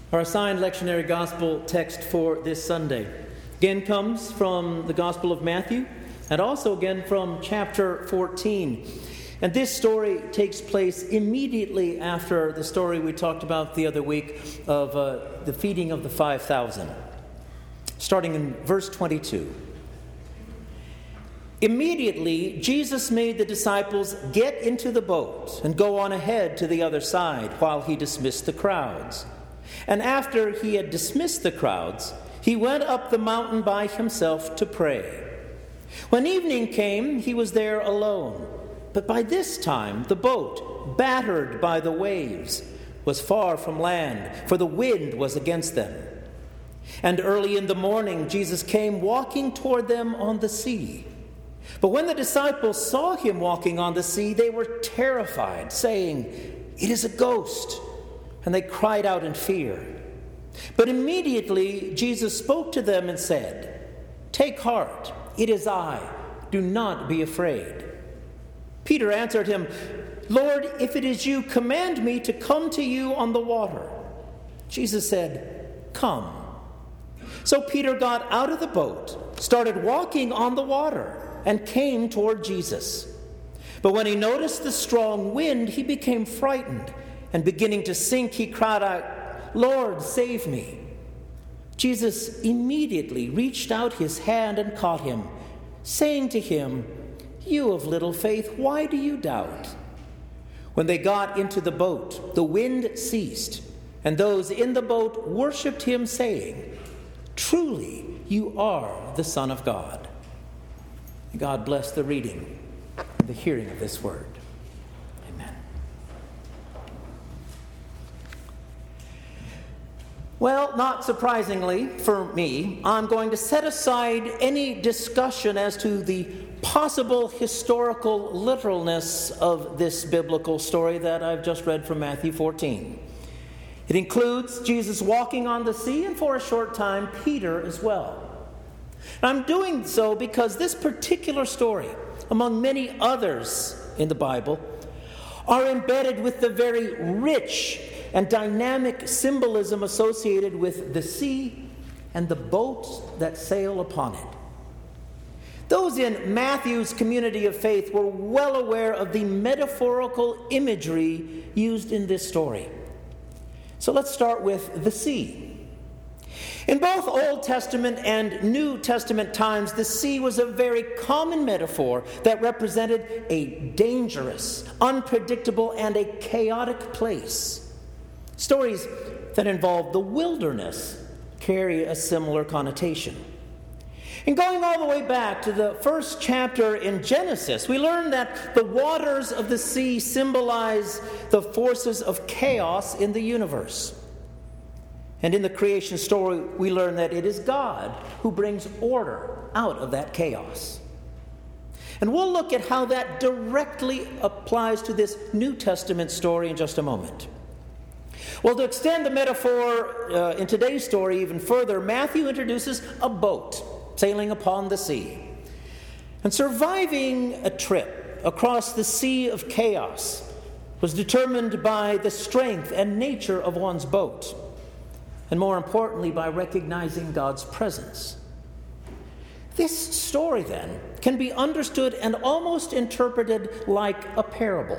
Our assigned lectionary gospel text for this Sunday again comes from the Gospel of Matthew and also again from chapter 14. And this story takes place immediately after the story we talked about the other week of the feeding of the 5,000. Starting in verse 22. Immediately, Jesus made the disciples get into the boat and go on ahead to the other side while he dismissed the crowds. And after he had dismissed the crowds, he went up the mountain by himself to pray. When evening came, he was there alone. But by this time, the boat, battered by the waves, was far from land, for the wind was against them. And early in the morning, Jesus came walking toward them on the sea. But when the disciples saw him walking on the sea, they were terrified, saying, "It is a ghost." And they cried out in fear. But immediately Jesus spoke to them and said, "Take heart, it is I. Do not be afraid." Peter answered him, "Lord, if it is you, command me to come to you on the water." Jesus said, "Come." So Peter got out of the boat, started walking on the water, and came toward Jesus. But when he noticed the strong wind, he became frightened, and beginning to sink, he cried out, "Lord, save me." Jesus immediately reached out his hand and caught him, saying to him, "You of little faith, why do you doubt?" When they got into the boat, the wind ceased, and those in the boat worshipped him, saying, "Truly, you are the Son of God." May God bless the reading and the hearing of this word. Amen. Well, not surprisingly for me, I'm going to set aside any discussion as to the possible historical literalness of this biblical story that I've just read from Matthew 14. It includes Jesus walking on the sea and for a short time Peter as well. I'm doing so because this particular story, among many others in the Bible, are embedded with the very rich and dynamic symbolism associated with the sea and the boats that sail upon it. Those in Matthew's community of faith were well aware of the metaphorical imagery used in this story. So let's start with the sea. In both Old Testament and New Testament times, the sea was a very common metaphor that represented a dangerous, unpredictable, and a chaotic place. Stories that involve the wilderness carry a similar connotation. And going all the way back to the first chapter in Genesis, we learn that the waters of the sea symbolize the forces of chaos in the universe. And in the creation story, we learn that it is God who brings order out of that chaos. And we'll look at how that directly applies to this New Testament story in just a moment. Well, to extend the metaphor in today's story even further, Matthew introduces a boat sailing upon the sea. And surviving a trip across the sea of chaos was determined by the strength and nature of one's boat, and more importantly, by recognizing God's presence. This story, then, can be understood and almost interpreted like a parable.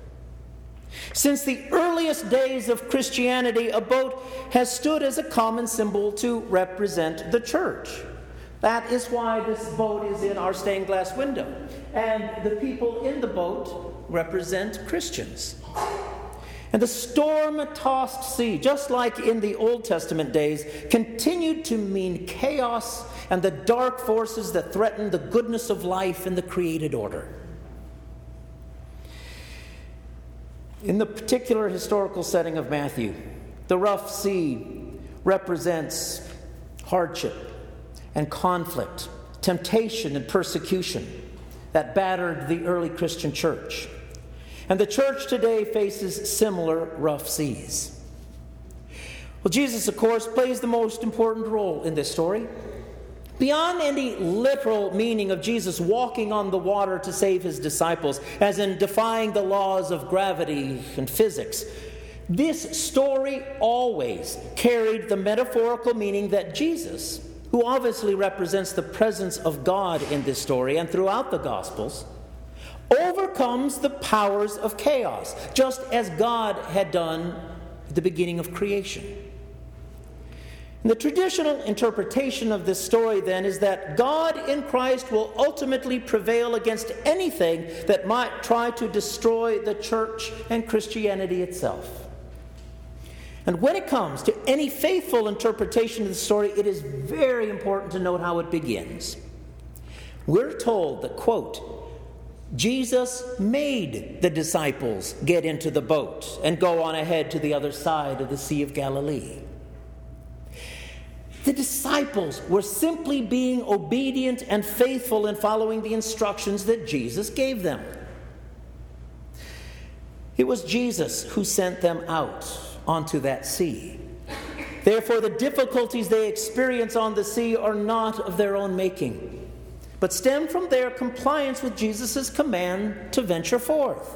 Since the earliest days of Christianity, a boat has stood as a common symbol to represent the church. That is why this boat is in our stained glass window. And the people in the boat represent Christians. And the storm-tossed sea, just like in the Old Testament days, continued to mean chaos and the dark forces that threaten the goodness of life in the created order. In the particular historical setting of Matthew, the rough sea represents hardship and conflict, temptation and persecution that battered the early Christian church. And the church today faces similar rough seas. Well, Jesus, of course, plays the most important role in this story. Beyond any literal meaning of Jesus walking on the water to save his disciples, as in defying the laws of gravity and physics, This story always carried the metaphorical meaning that Jesus, who obviously represents the presence of God in this story and throughout the Gospels, overcomes the powers of chaos, just as God had done at the beginning of creation. And the traditional interpretation of this story, then, is that God in Christ will ultimately prevail against anything that might try to destroy the church and Christianity itself. And when it comes to any faithful interpretation of the story, it is very important to note how it begins. We're told that, quote, Jesus made the disciples get into the boat and go on ahead to the other side of the Sea of Galilee. The disciples were simply being obedient and faithful in following the instructions that Jesus gave them. It was Jesus who sent them out onto that sea. Therefore, the difficulties they experience on the sea are not of their own making, but stem from their compliance with Jesus' command to venture forth.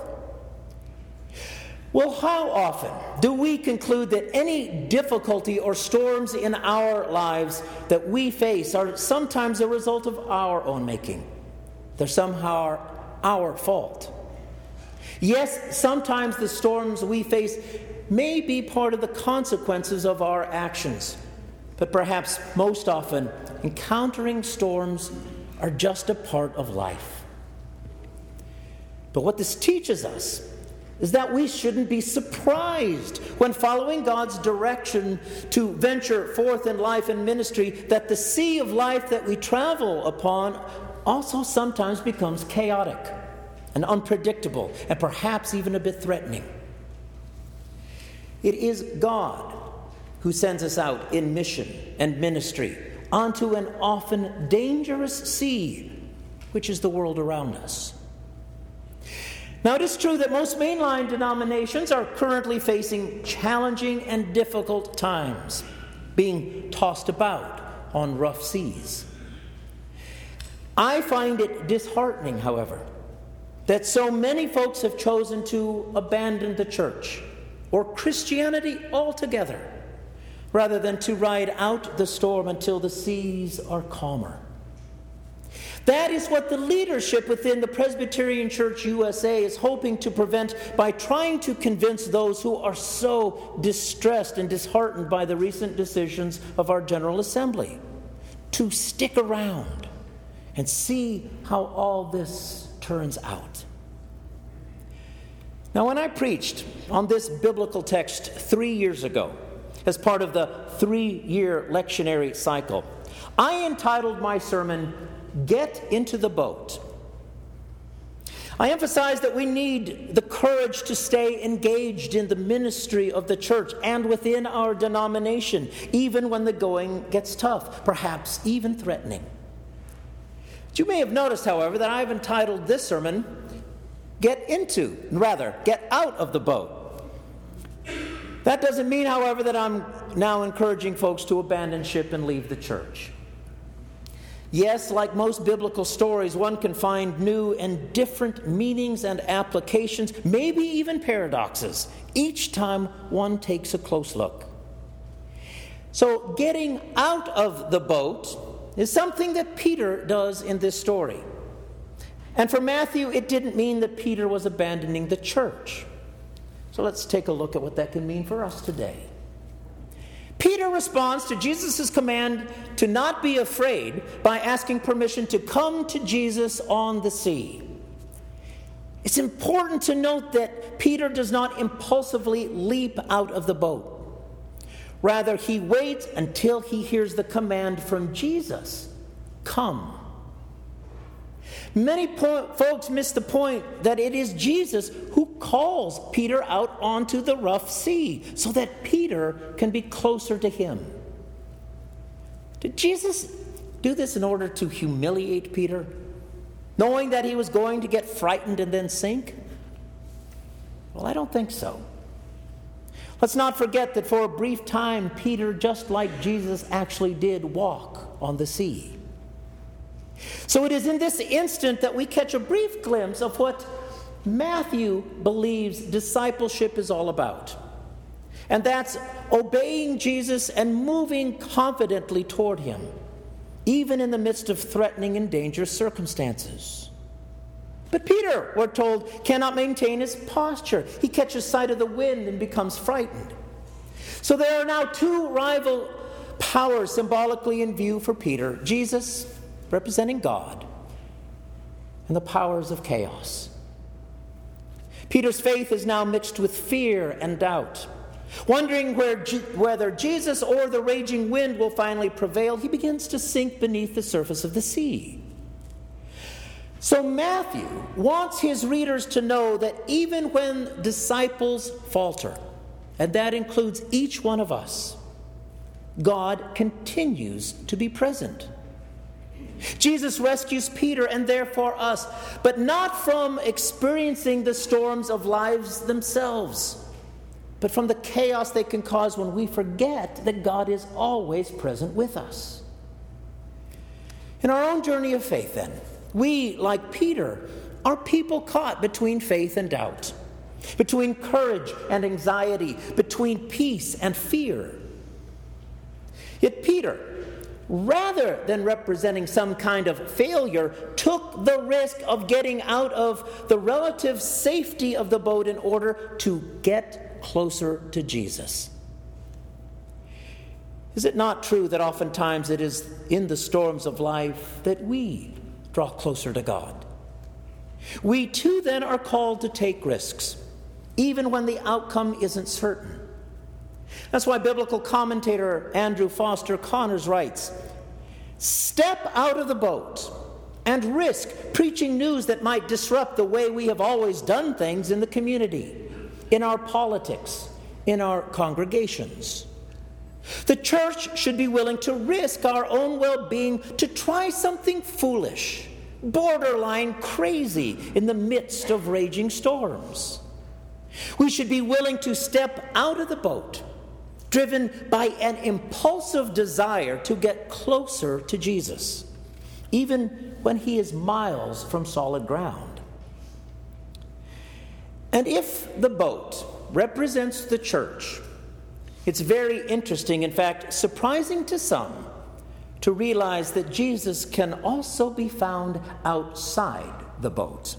Well, how often do we conclude that any difficulty or storms in our lives that we face are sometimes a result of our own making? They're somehow our fault. Yes, sometimes the storms we face may be part of the consequences of our actions, but perhaps most often, encountering storms are just a part of life. But what this teaches us is that we shouldn't be surprised when following God's direction to venture forth in life and ministry, that the sea of life that we travel upon also sometimes becomes chaotic and unpredictable and perhaps even a bit threatening. It is God who sends us out in mission and ministry onto an often dangerous sea, which is the world around us. Now, it is true that most mainline denominations are currently facing challenging and difficult times, being tossed about on rough seas. I find it disheartening, however, that so many folks have chosen to abandon the church or Christianity altogether, rather than to ride out the storm until the seas are calmer. That is what the leadership within the Presbyterian Church USA is hoping to prevent by trying to convince those who are so distressed and disheartened by the recent decisions of our General Assembly to stick around and see how all this turns out. Now, when I preached on this biblical text 3 years ago, as part of the 3-year lectionary cycle, I entitled my sermon, "Get into the Boat." I emphasized that we need the courage to stay engaged in the ministry of the church and within our denomination, even when the going gets tough, perhaps even threatening. But you may have noticed, however, that I've entitled this sermon, Get Out of the Boat. That doesn't mean, however, that I'm now encouraging folks to abandon ship and leave the church. Yes, like most biblical stories, one can find new and different meanings and applications, maybe even paradoxes, each time one takes a close look. So getting out of the boat is something that Peter does in this story. And for Matthew, it didn't mean that Peter was abandoning the church. So let's take a look at what that can mean for us today. Peter responds to Jesus' command to not be afraid by asking permission to come to Jesus on the sea. It's important to note that Peter does not impulsively leap out of the boat. Rather, he waits until he hears the command from Jesus, "Come." Many folks miss the point that it is Jesus who calls Peter out onto the rough sea so that Peter can be closer to him. Did Jesus do this in order to humiliate Peter, knowing that he was going to get frightened and then sink? Well, I don't think so. Let's not forget that for a brief time, Peter, just like Jesus, actually did walk on the sea. So it is in this instant that we catch a brief glimpse of what Matthew believes discipleship is all about. And that's obeying Jesus and moving confidently toward him, even in the midst of threatening and dangerous circumstances. But Peter, we're told, cannot maintain his posture. He catches sight of the wind and becomes frightened. So there are now two rival powers symbolically in view for Peter: Jesus, representing God, and the powers of chaos. Peter's faith is now mixed with fear and doubt. Wondering whether Jesus or the raging wind will finally prevail, he begins to sink beneath the surface of the sea. So Matthew wants his readers to know that even when disciples falter, and that includes each one of us, God continues to be present. Jesus rescues Peter and therefore us, but not from experiencing the storms of lives themselves, but from the chaos they can cause when we forget that God is always present with us. In our own journey of faith, then, we, like Peter, are people caught between faith and doubt, between courage and anxiety, between peace and fear. Yet Peter, rather than representing some kind of failure, took the risk of getting out of the relative safety of the boat in order to get closer to Jesus. Is it not true that oftentimes it is in the storms of life that we draw closer to God? We too then are called to take risks, even when the outcome isn't certain. That's why biblical commentator Andrew Foster Connors writes, "Step out of the boat and risk preaching news that might disrupt the way we have always done things in the community, in our politics, in our congregations. The church should be willing to risk our own well-being to try something foolish, borderline crazy in the midst of raging storms. We should be willing to step out of the boat, driven by an impulsive desire to get closer to Jesus, even when he is miles from solid ground." And if the boat represents the church, it's very interesting, in fact, surprising to some, to realize that Jesus can also be found outside the boat.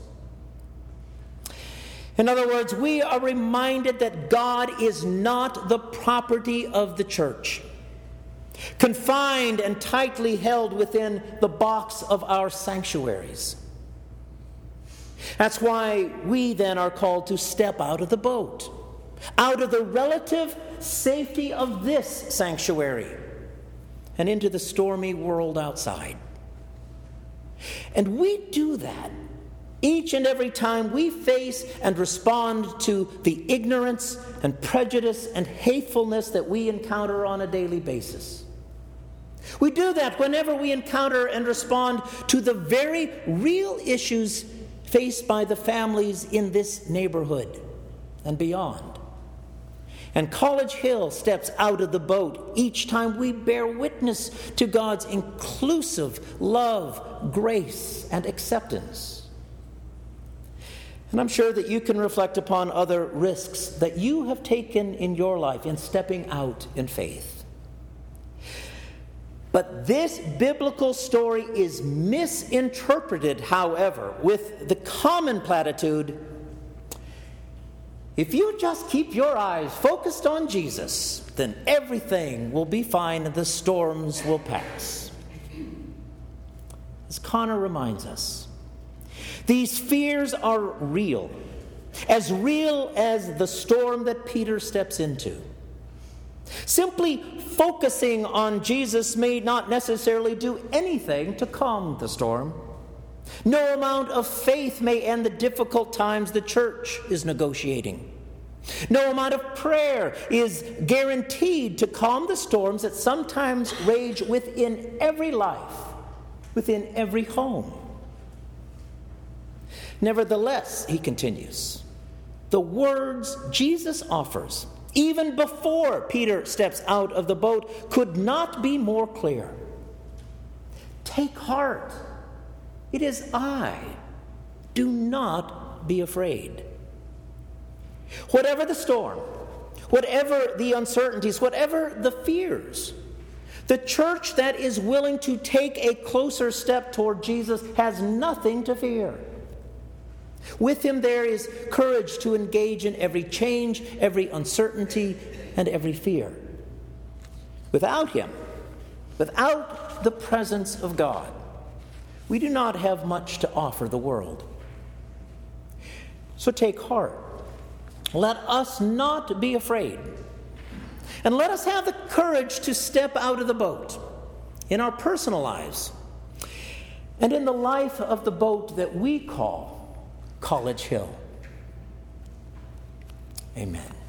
In other words, we are reminded that God is not the property of the church, confined and tightly held within the box of our sanctuaries. That's why we then are called to step out of the boat, out of the relative safety of this sanctuary, and into the stormy world outside. And we do that each and every time we face and respond to the ignorance and prejudice and hatefulness that we encounter on a daily basis. We do that whenever we encounter and respond to the very real issues faced by the families in this neighborhood and beyond. And College Hill steps out of the boat each time we bear witness to God's inclusive love, grace, and acceptance. And I'm sure that you can reflect upon other risks that you have taken in your life in stepping out in faith. But this biblical story is misinterpreted, however, with the common platitude, if you just keep your eyes focused on Jesus, then everything will be fine and the storms will pass. As Connor reminds us, these fears are real as the storm that Peter steps into. Simply focusing on Jesus may not necessarily do anything to calm the storm. No amount of faith may end the difficult times the church is negotiating. No amount of prayer is guaranteed to calm the storms that sometimes rage within every life, within every home. Nevertheless, he continues, the words Jesus offers, even before Peter steps out of the boat, could not be more clear. Take heart. It is I. Do not be afraid. Whatever the storm, whatever the uncertainties, whatever the fears, the church that is willing to take a closer step toward Jesus has nothing to fear. With him there is courage to engage in every change, every uncertainty, and every fear. Without him, without the presence of God, we do not have much to offer the world. So take heart. Let us not be afraid. And let us have the courage to step out of the boat in our personal lives and in the life of the boat that we call College Hill. Amen.